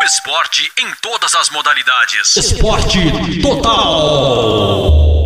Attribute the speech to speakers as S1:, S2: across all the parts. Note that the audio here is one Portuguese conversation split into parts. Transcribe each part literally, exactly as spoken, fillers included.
S1: Esporte em todas as modalidades.
S2: Esporte total.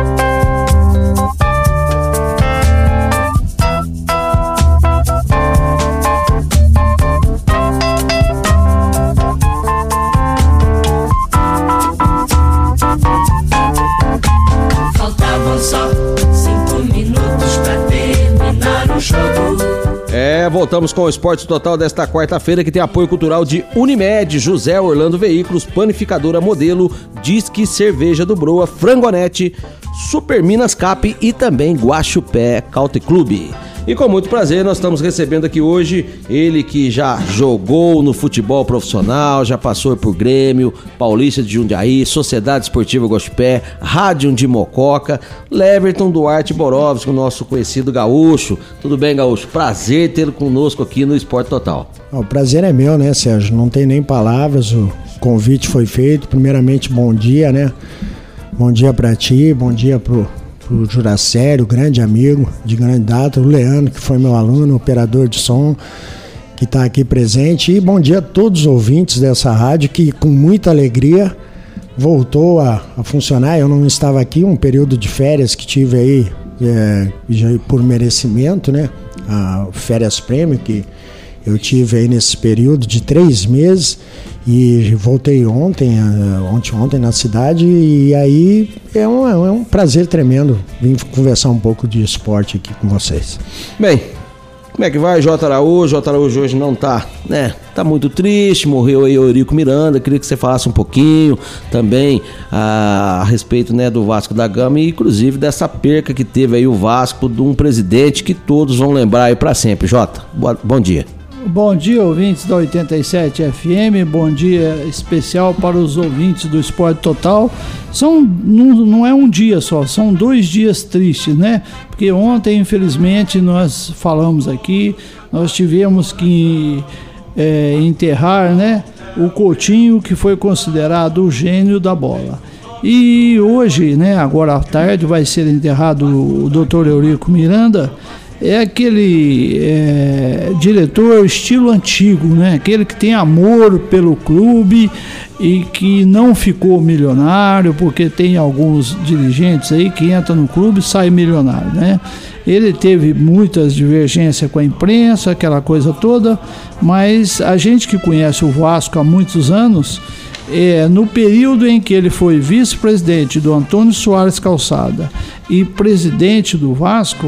S3: Faltavam só cinco minutos pra terminar o jogo.
S4: É, voltamos com o Esporte Total desta quarta-feira, que tem apoio cultural de Unimed, José Orlando Veículos, Panificadora Modelo, Disque Cerveja do Broa, Frangonete, Super Minas Cap e também Guaxupé Caute Clube. E com muito prazer nós estamos recebendo aqui hoje ele que já jogou no futebol profissional, já passou por Grêmio, Paulista de Jundiaí, Sociedade Esportiva Guaxupé, Rádio de Mococa, Leverton Duarte Borovski, o nosso conhecido gaúcho. Tudo bem, gaúcho? Prazer tê-lo conosco aqui no Esporte Total.
S5: O prazer é meu, né, Sérgio? Não tem nem palavras, o convite foi feito. Primeiramente, bom dia, né? Bom dia pra ti, bom dia pro... o Juracério, grande amigo de grande data, o Leandro, que foi meu aluno, operador de som, que está aqui presente. E bom dia a todos os ouvintes dessa rádio, que com muita alegria voltou a, a funcionar. Eu não estava aqui, um período de férias que tive aí, é, já por merecimento, né? A férias prêmio que eu tive aí nesse período de três meses. E voltei ontem, ontem, ontem na cidade, e aí é um, é um prazer tremendo vir conversar um pouco de esporte aqui com vocês.
S4: Bem, como é que vai, J. Araújo? J. Araújo hoje não tá, né? Tá muito triste, morreu aí o Eurico Miranda. Queria que você falasse um pouquinho também a, a respeito, né, do Vasco da Gama e inclusive dessa perca que teve aí o Vasco de um presidente que todos vão lembrar aí pra sempre. Jota, boa, bom dia.
S6: Bom dia, ouvintes da oitenta e sete F M, bom dia especial para os ouvintes do Esporte Total. São, não, não é um dia só, são dois dias tristes, né? Porque ontem, infelizmente, nós falamos aqui, nós tivemos que é, enterrar, né, o Coutinho, que foi considerado o gênio da bola. E hoje, né, agora à tarde, vai ser enterrado o doutor Eurico Miranda. É aquele é, diretor estilo antigo, né? Aquele que tem amor pelo clube e que não ficou milionário, porque tem alguns dirigentes aí que entram no clube e saem milionário, né? Ele teve muitas divergências com a imprensa, aquela coisa toda, mas a gente que conhece o Vasco há muitos anos, é, no período em que ele foi vice-presidente do Antônio Soares Calçada e presidente do Vasco,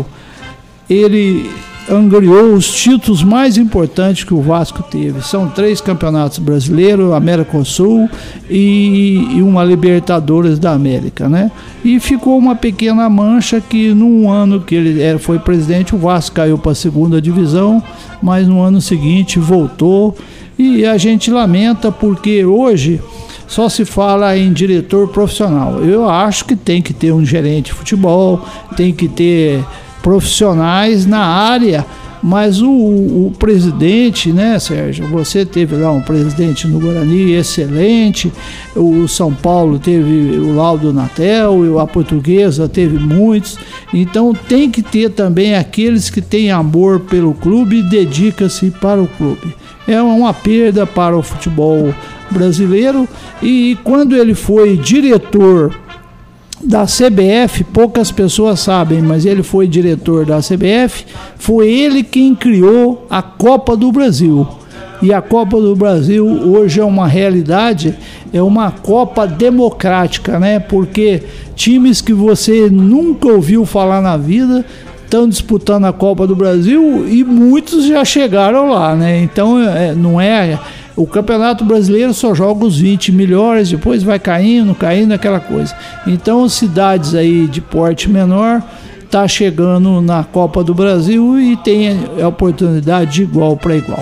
S6: ele angriou os títulos mais importantes que o Vasco teve. São três campeonatos brasileiros, América do Sul e, e uma Libertadores da América, né? E ficou uma pequena mancha que num ano que ele era, foi presidente, o Vasco caiu para a segunda divisão, mas no ano seguinte voltou. E a gente lamenta porque hoje só se fala em diretor profissional. Eu acho que tem que ter um gerente de futebol, tem que ter profissionais na área, mas o, o presidente, né, Sérgio, você teve lá um presidente no Guarani excelente, o São Paulo teve o Laudo Natel, a Portuguesa teve muitos, então tem que ter também aqueles que têm amor pelo clube e dedicam-se para o clube. É uma perda para o futebol brasileiro. E quando ele foi diretor da C B F, poucas pessoas sabem, mas ele foi diretor da C B F, foi ele quem criou a Copa do Brasil. E a Copa do Brasil hoje é uma realidade, é uma Copa democrática, né? Porque times que você nunca ouviu falar na vida estão disputando a Copa do Brasil e muitos já chegaram lá, né? Então é, não é... O Campeonato Brasileiro só joga os vinte melhores, depois vai caindo, caindo, aquela coisa. Então, cidades aí de porte menor tá chegando na Copa do Brasil e tem a oportunidade de igual para igual.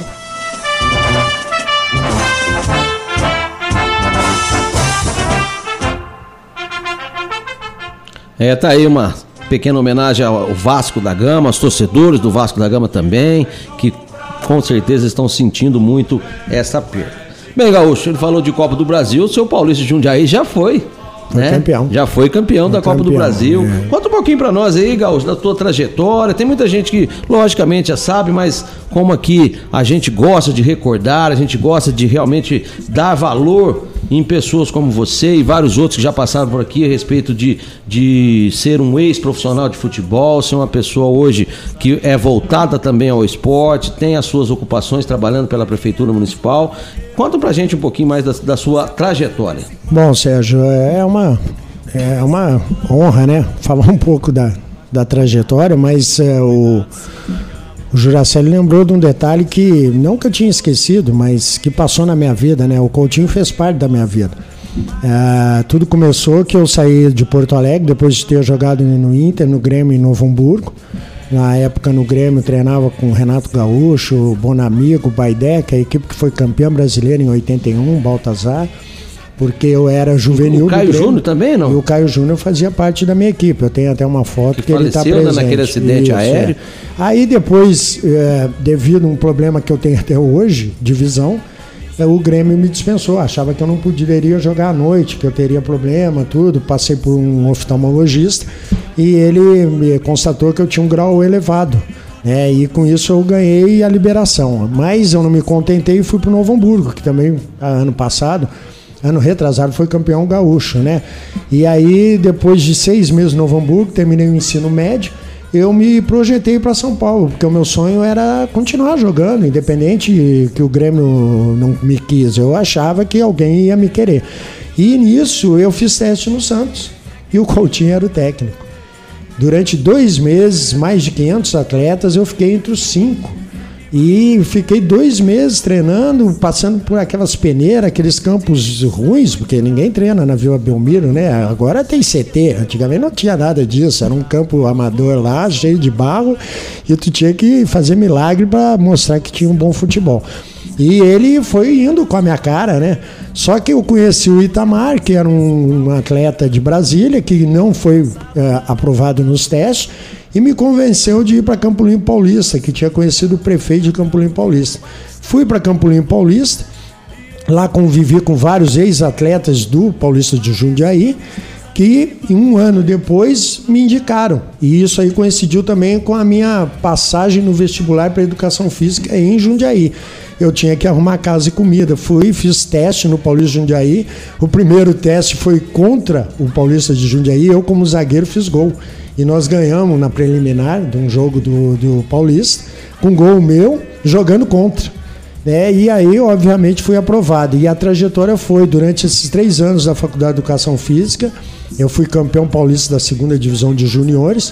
S4: É, tá aí uma pequena homenagem ao Vasco da Gama, aos torcedores do Vasco da Gama também, que com certeza estão sentindo muito essa perda. Bem, Gaúcho, ele falou de Copa do Brasil, o seu Paulista de Jundiaí já foi
S5: Foi
S4: né?
S5: campeão.
S4: Já foi campeão foi da Copa
S5: campeão,
S4: do Brasil.
S5: É.
S4: Conta um pouquinho pra nós aí, Gaúcho, da tua trajetória. Tem muita gente que, logicamente, já sabe, mas como aqui a gente gosta de recordar, a gente gosta de realmente dar valor em pessoas como você e vários outros que já passaram por aqui a respeito de, de ser um ex-profissional de futebol, ser uma pessoa hoje que é voltada também ao esporte, tem as suas ocupações trabalhando pela Prefeitura Municipal. Conta pra gente um pouquinho mais da, da sua trajetória.
S5: Bom, Sérgio, é uma, é uma honra, né? Falar um pouco da, da trajetória, mas é, o, o Juracelli lembrou de um detalhe que não que eu tinha esquecido, mas que passou na minha vida, né? O Coutinho fez parte da minha vida. É, tudo começou que eu saí de Porto Alegre, depois de ter jogado no Inter, no Grêmio em Novo Hamburgo. Na época no Grêmio treinava com Renato Gaúcho, Bonamigo, Baidec, a equipe que foi campeã brasileira em oitenta e um, Baltazar, porque eu era juvenil.
S4: O Caio
S5: do Grêmio.
S4: Júnior também, não?
S5: E o Caio Júnior fazia parte da minha equipe. Eu tenho até uma foto que,
S4: que
S5: ele está presente.
S4: Né, naquele acidente Isso, aéreo.
S5: É. Aí depois, é, devido a um problema que eu tenho até hoje, de visão, o Grêmio me dispensou, achava que eu não poderia jogar à noite, que eu teria problema, tudo. Passei por um oftalmologista e ele me constatou que eu tinha um grau elevado, né? E com isso eu ganhei a liberação. Mas eu não me contentei e fui para o Novo Hamburgo, que também ano passado, ano retrasado, foi campeão gaúcho, né? E aí depois de seis meses no Novo Hamburgo, terminei o ensino médio, eu me projetei para São Paulo, porque o meu sonho era continuar jogando, independente que o Grêmio não me quis. Eu achava que alguém ia me querer. E nisso eu fiz teste no Santos e o Coutinho era o técnico. Durante dois meses, mais de quinhentos atletas, eu fiquei entre os cinco. E fiquei dois meses treinando, passando por aquelas peneiras, aqueles campos ruins, porque ninguém treina na Vila Belmiro, né? Agora tem C T, antigamente não tinha nada disso, era um campo amador lá, cheio de barro, e tu tinha que fazer milagre para mostrar que tinha um bom futebol. E ele foi indo com a minha cara, né? Só que eu conheci o Itamar, que era um atleta de Brasília, que não foi é, aprovado nos testes, e me convenceu de ir para Campo Limpo Paulista, que tinha conhecido o prefeito de Campo Limpo Paulista. Fui para Campo Limpo Paulista, lá convivi com vários ex-atletas do Paulista de Jundiaí, que um ano depois me indicaram. E isso aí coincidiu também com a minha passagem no vestibular para Educação Física em Jundiaí. Eu tinha que arrumar casa e comida. Fui, fiz teste no Paulista de Jundiaí. O primeiro teste foi contra o Paulista de Jundiaí. Eu, como zagueiro, fiz gol. E nós ganhamos na preliminar de um jogo do, do Paulista, com gol meu, jogando contra. É, e aí, obviamente, fui aprovado. E a trajetória foi, durante esses três anos da Faculdade de Educação Física, eu fui campeão paulista da segunda divisão de juniores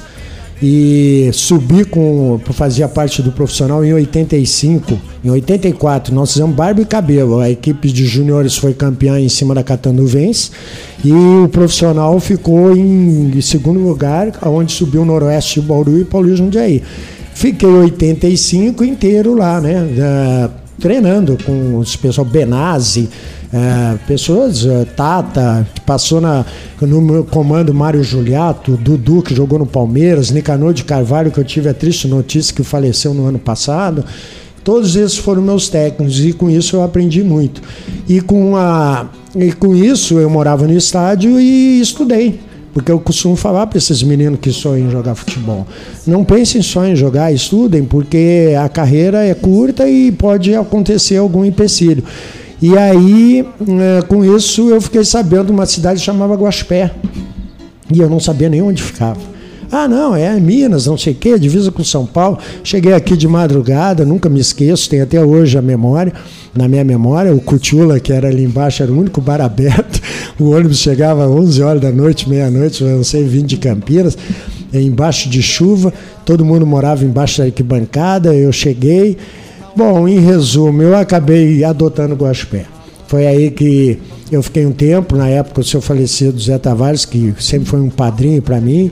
S5: e subi com, fazia parte do profissional em oitenta e cinco. Em oitenta e quatro, nós fizemos barba e cabelo. A equipe de juniores foi campeã em cima da Catanduvense e o profissional ficou em segundo lugar, onde subiu o Noroeste de Bauru e Paulista de Jundiaí. Fiquei oitenta e cinco inteiro lá, né? Da, treinando com os pessoal Benazzi, é, pessoas, é, Tata, que passou na, no meu comando Mário Juliato, Dudu, que jogou no Palmeiras, Nicanor de Carvalho, que eu tive a triste notícia que faleceu no ano passado. Todos esses foram meus técnicos e com isso eu aprendi muito. E com, a, e com isso eu morava no estádio e estudei. Porque eu costumo falar para esses meninos que sonham em jogar futebol, não pensem só em jogar, estudem, porque a carreira é curta e pode acontecer algum empecilho. E aí, com isso, eu fiquei sabendo de uma cidade que chamava Guaxupé. E eu não sabia nem onde ficava. Ah, não, é Minas, não sei o quê, divisa com São Paulo. Cheguei aqui de madrugada, nunca me esqueço, tenho até hoje a memória, na minha memória, o Cutiula, que era ali embaixo, era o único bar aberto. O ônibus chegava às onze horas da noite, meia-noite, eu não sei, vindo de Campinas, embaixo de chuva, todo mundo morava embaixo da arquibancada, eu cheguei. Bom, em resumo, eu acabei adotando o Guaxupé. Foi aí que eu fiquei um tempo, na época o seu falecido Zé Tavares, que sempre foi um padrinho para mim,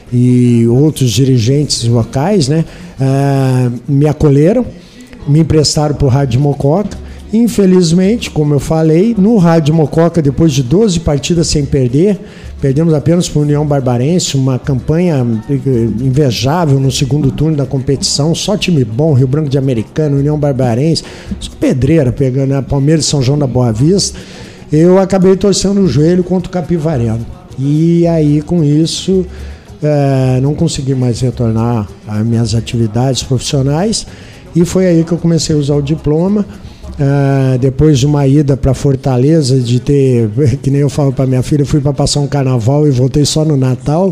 S5: e outros dirigentes locais, né, ah, me acolheram, me emprestaram para o Rádio Mococa. Infelizmente, como eu falei, no Rádio Mococa, depois de doze partidas sem perder, perdemos apenas para a União Barbarense, uma campanha invejável no segundo turno da competição, só time bom, Rio Branco de Americana, União Barbarense, só pedreira, pegando a Palmeiras e São João da Boa Vista. Eu acabei torcendo o joelho contra o Capivareno. E aí, com isso, é, não consegui mais retornar às minhas atividades profissionais. E foi aí que eu comecei a usar o diploma. Uh, depois de uma ida para Fortaleza, de ter, que nem eu falo para minha filha, eu fui para passar um carnaval e voltei só no Natal.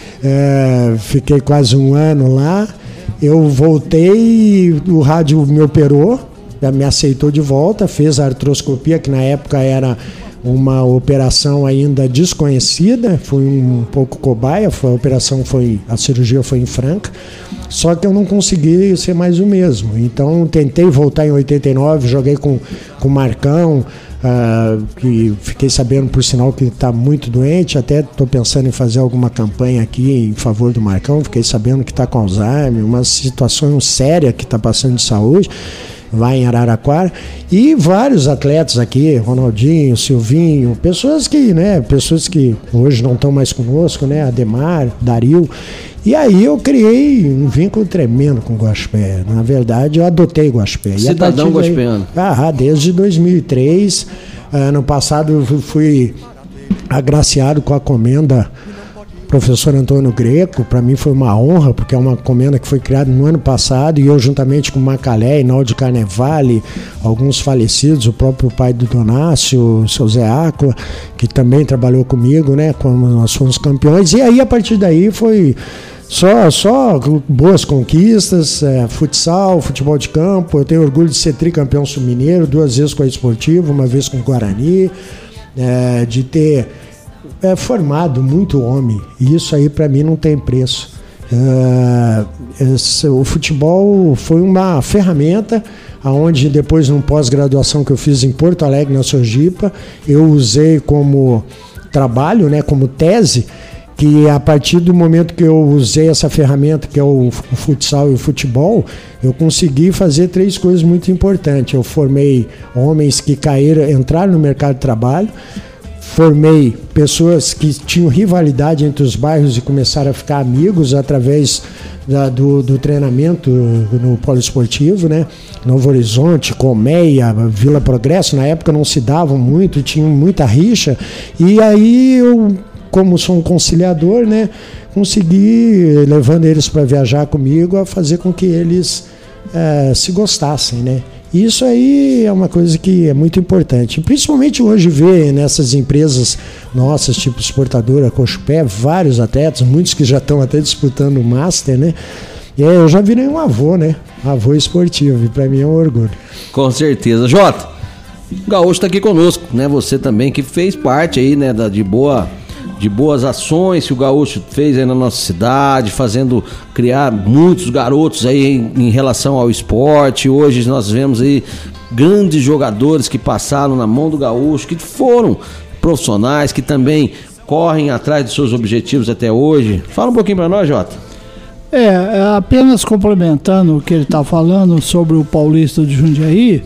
S5: Uh, fiquei quase um ano lá. Eu voltei, o rádio me operou, me aceitou de volta, fez a artroscopia, que na época era uma operação ainda desconhecida, fui um pouco cobaia, foi, a operação foi, a cirurgia foi em Franca, só que eu não consegui ser mais o mesmo. Então tentei voltar em oitenta e nove, joguei com com o Marcão, uh, que fiquei sabendo por sinal que está muito doente, até estou pensando em fazer alguma campanha aqui em favor do Marcão, fiquei sabendo que está com Alzheimer, uma situação séria que está passando de saúde lá em Araraquara, e vários atletas aqui, Ronaldinho, Silvinho, pessoas que, né, pessoas que hoje não estão mais conosco, né, Ademar, Dario. E aí eu criei um vínculo tremendo com o Guaxupé. Na verdade, eu adotei o Guaxupé.
S4: Cidadão guaxupeano.
S5: Ah, desde dois mil e três. Ano passado eu fui agraciado com a comenda professor Antônio Greco. Para mim foi uma honra, porque é uma comenda que foi criada no ano passado, e eu juntamente com Macalé, Inaldo Carnevale, alguns falecidos, o próprio pai do Donácio, o seu Zé Áquila, que também trabalhou comigo, né, quando nós fomos campeões. E aí a partir daí foi só, só boas conquistas, é, futsal, futebol de campo. Eu tenho orgulho de ser tricampeão sul-mineiro, duas vezes com a Esportivo, uma vez com o Guarani, é, de ter É formado muito homem, e isso aí para mim não tem preço. Uh, esse, o futebol foi uma ferramenta aonde depois numa pós-graduação que eu fiz em Porto Alegre, na Sojipa, eu usei como trabalho, né, como tese, que a partir do momento que eu usei essa ferramenta, que é o, o futsal e o futebol, eu consegui fazer três coisas muito importantes. Eu formei homens que caíram, entraram no mercado de trabalho, formei pessoas que tinham rivalidade entre os bairros e começaram a ficar amigos através da, do, do treinamento no poliesportivo, né? Novo Horizonte, Colmeia, Vila Progresso, na época não se davam muito, tinham muita rixa, e aí eu, como sou um conciliador, né, consegui, levando eles para viajar comigo, a fazer com que eles é, se gostassem, né? Isso aí é uma coisa que é muito importante, principalmente hoje ver nessas empresas nossas, tipo Exportadora, Guaxupé, vários atletas, muitos que já estão até disputando o Master, né? E aí eu já virei um avô, né? Avô esportivo, e para mim é um orgulho.
S4: Com certeza. Jota, o Gaúcho está aqui conosco, né? Você também que fez parte aí, né, da, de boa... de boas ações que o Gaúcho fez aí na nossa cidade, fazendo criar muitos garotos aí em, em relação ao esporte. Hoje nós vemos aí grandes jogadores que passaram na mão do Gaúcho, que foram profissionais, que também correm atrás dos seus objetivos até hoje. Fala um pouquinho para nós, Jota.
S6: É, apenas complementando o que ele está falando sobre o Paulista de Jundiaí.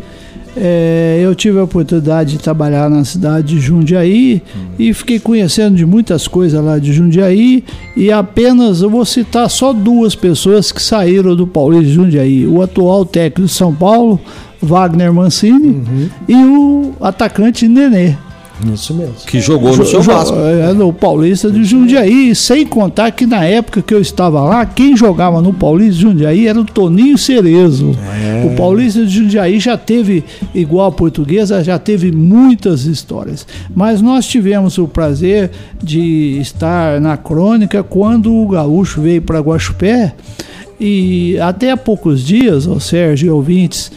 S6: É, eu tive a oportunidade de trabalhar na cidade de Jundiaí e fiquei conhecendo de muitas coisas lá de Jundiaí, e apenas eu vou citar só duas pessoas que saíram do Paulista de Jundiaí: o atual técnico de São Paulo, Wagner Mancini, uhum, e o atacante Nenê.
S5: Isso mesmo.
S4: Que jogou no seu Vasco.
S6: É, no Paulista de Jundiaí, sem contar que na época que eu estava lá, quem jogava no Paulista de Jundiaí era o Toninho Cerezo. É. O Paulista de Jundiaí já teve, igual a Portuguesa, já teve muitas histórias. Mas nós tivemos o prazer de estar na crônica quando o Gaúcho veio para Guaxupé, e até há poucos dias, o Sérgio e ouvintes,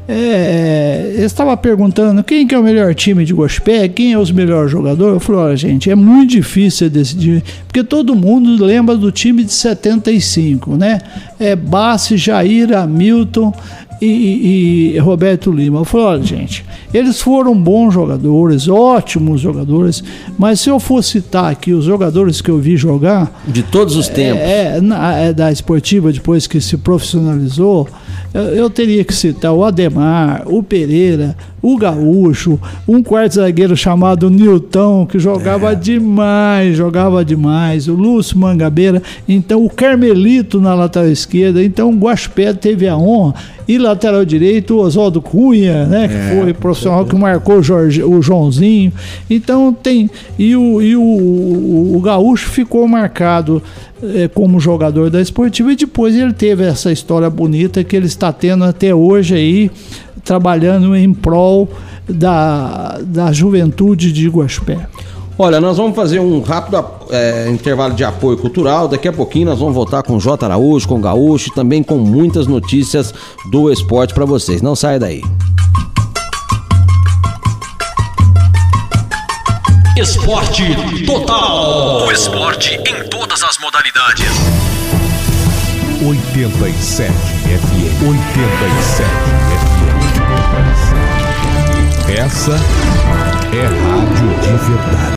S6: É, eu estava perguntando quem que é o melhor time de Guaxupé, quem é os melhores jogadores. Eu falei, olha, gente, é muito difícil decidir, porque todo mundo lembra do time de setenta e cinco, né? É Bassi, Jair, Hamilton e, e, e Roberto Lima. Eu falei, olha, gente, eles foram bons jogadores, ótimos jogadores, mas se eu for citar aqui os jogadores que eu vi jogar
S4: de todos os tempos,
S6: é, é, na, é da Esportiva, depois que se profissionalizou, eu, eu teria que citar o Ademar, o Pereira, o Gaúcho, um quarto zagueiro chamado Nilton, que jogava é. demais, jogava demais, o Lúcio Mangabeira, então o Carmelito na lateral esquerda, então o Guaxupé teve a honra, e lateral direito o Oswaldo Cunha, né, que é, foi profissional que marcou o, Jorge, o Joãozinho, então tem, e o, e o, o, o Gaúcho ficou marcado é, como jogador da Esportiva, e depois ele teve essa história bonita que ele está tendo até hoje aí, trabalhando em prol da, da juventude de Guaxupé.
S4: Olha, nós vamos fazer um rápido é, intervalo de apoio cultural. Daqui a pouquinho nós vamos voltar com o J. Araújo, com o Gaúcho e também com muitas notícias do esporte para vocês. Não saia daí.
S2: Esporte Total.
S1: O esporte em todas as modalidades.
S7: oitenta e sete F M. oitenta e sete F M. Essa é rádio de verdade.